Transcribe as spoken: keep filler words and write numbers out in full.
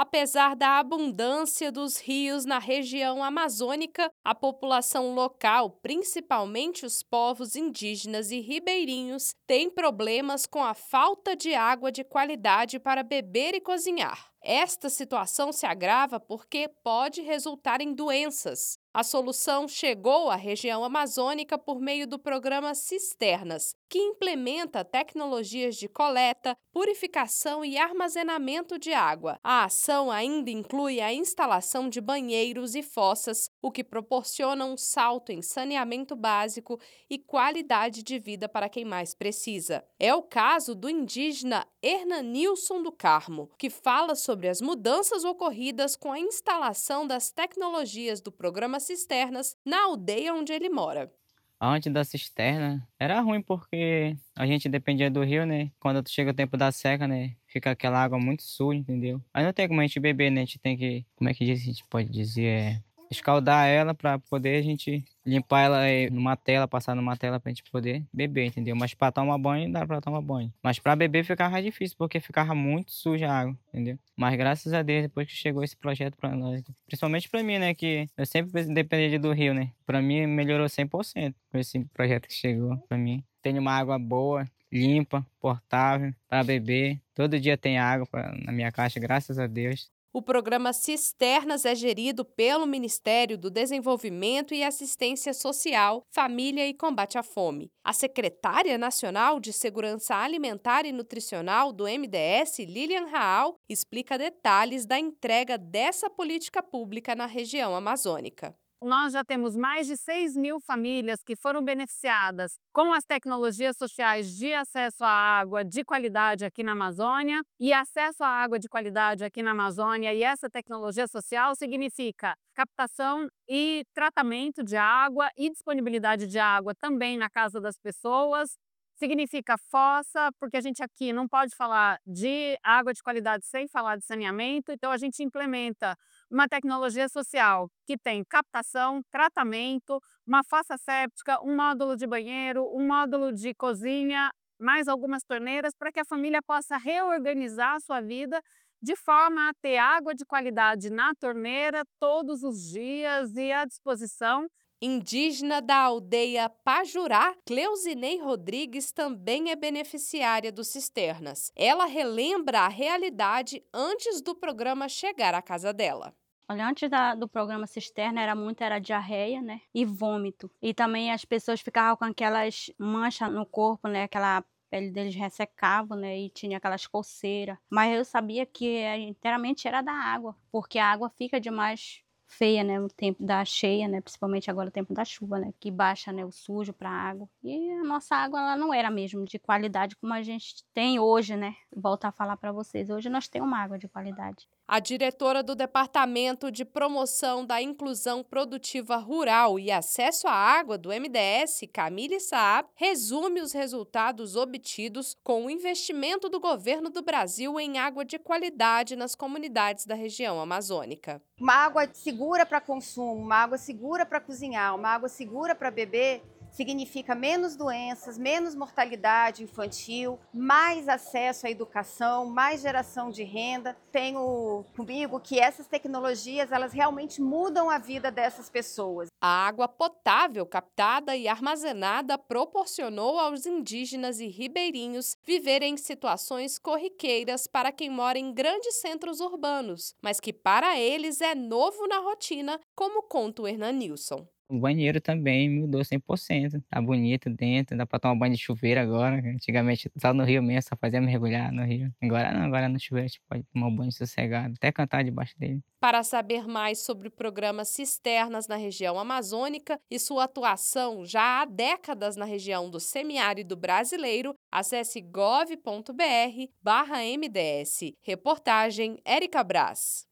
Apesar da abundância dos rios na região amazônica, a população local, principalmente os povos indígenas e ribeirinhos, tem problemas com a falta de água de qualidade para beber e cozinhar. Esta situação se agrava porque pode resultar em doenças. A solução chegou à região amazônica por meio do programa Cisternas, que implementa tecnologias de coleta, purificação e armazenamento de água. A ação ainda inclui a instalação de banheiros e fossas, o que proporciona um salto em saneamento básico e qualidade de vida para quem mais precisa. É o caso do indígena Hernanilson do Carmo, que fala sobre as mudanças ocorridas com a instalação das tecnologias do programa Cisternas na aldeia onde ele mora. Antes da cisterna, era ruim porque a gente dependia do rio, né? Quando chega o tempo da seca, né? Fica aquela água muito suja, entendeu? Aí não tem como a gente beber, né? A gente tem que, como é que diz? A gente pode dizer, é escaldar ela para poder a gente limpar ela eh, numa tela, passar numa tela pra gente poder beber, entendeu? Mas para tomar banho, dá para tomar banho. Mas para beber ficava difícil, porque ficava muito suja a água, entendeu? Mas graças a Deus, depois que chegou esse projeto para nós, principalmente para mim, né, que eu sempre dependia do rio, né? Para mim melhorou cem por cento com esse projeto que chegou para mim. Tenho uma água boa, limpa, portável para beber. Todo dia tem água pra, na minha caixa, graças a Deus. O programa Cisternas é gerido pelo Ministério do Desenvolvimento e Assistência Social, Família e Combate à Fome. A secretária nacional de Segurança Alimentar e Nutricional do M D S, Lilian Raal, explica detalhes da entrega dessa política pública na região amazônica. Nós já temos mais de seis mil famílias que foram beneficiadas com as tecnologias sociais de acesso à água de qualidade aqui na Amazônia. E acesso à água de qualidade aqui na Amazônia e essa tecnologia social significa captação e tratamento de água e disponibilidade de água também na casa das pessoas. Significa fossa, porque a gente aqui não pode falar de água de qualidade sem falar de saneamento, então a gente implementa uma tecnologia social que tem captação, tratamento, uma fossa séptica, um módulo de banheiro, um módulo de cozinha, mais algumas torneiras, para que a família possa reorganizar a sua vida de forma a ter água de qualidade na torneira todos os dias e à disposição. Indígena da aldeia Pajurá, Cleusinei Rodrigues também é beneficiária do Cisternas. Ela relembra a realidade antes do programa chegar à casa dela. Olha, antes da, do programa Cisterna era muito, era diarreia, né? E vômito. E também as pessoas ficavam com aquelas manchas no corpo, né? Aquela pele deles ressecava, né? E tinha aquelas coceiras. Mas eu sabia que eh, inteiramente era da água, porque a água fica demais feia, né, no tempo da cheia, né, principalmente agora no tempo da chuva, né, que baixa, né, o sujo para a água. E a nossa água, ela não era mesmo de qualidade como a gente tem hoje, né. Voltar a falar para vocês, hoje nós temos uma água de qualidade. A diretora do Departamento de Promoção da Inclusão Produtiva Rural e Acesso à Água do M D S, Camille Saab, resume os resultados obtidos com o investimento do governo do Brasil em água de qualidade nas comunidades da região amazônica. Uma água segura para consumo, uma água segura para cozinhar, uma água segura para beber, significa menos doenças, menos mortalidade infantil, mais acesso à educação, mais geração de renda. Tenho comigo que essas tecnologias, elas realmente mudam a vida dessas pessoas. A água potável captada e armazenada proporcionou aos indígenas e ribeirinhos viverem situações corriqueiras para quem mora em grandes centros urbanos, mas que para eles é novo na rotina, como conta o Hernanilson. O banheiro também mudou cem por cento. Tá bonito dentro, dá pra tomar banho de chuveiro agora. Antigamente só no rio mesmo, só fazia mergulhar no rio. Agora não, agora no chuveiro a gente pode tomar um banho sossegado, até cantar debaixo dele. Para saber mais sobre o programa Cisternas na região amazônica e sua atuação já há décadas na região do semiárido brasileiro, acesse gov ponto br barra M D S. Reportagem Érica Brás.